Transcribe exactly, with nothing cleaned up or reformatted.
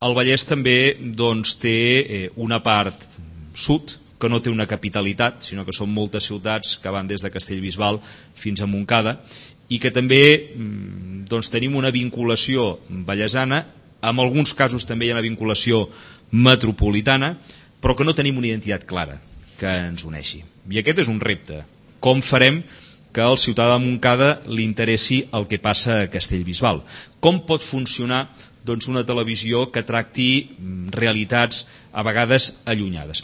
el Vallès també doncs, té eh, una part sud, que no té una capitalitat, sinó que són moltes ciutats que van des de Castellbisbal fins a Montcada, i que també doncs, tenim una vinculació vallesana, en alguns casos també hi ha una vinculació metropolitana, però que no tenim una identitat clara que ens uneixi. I aquest és un repte. Com farem que al ciutadà de Montcada li interessi el que passa a Castellbisbal? Com pot funcionar doncs, una televisió que tracti realitats a vegades allunyades?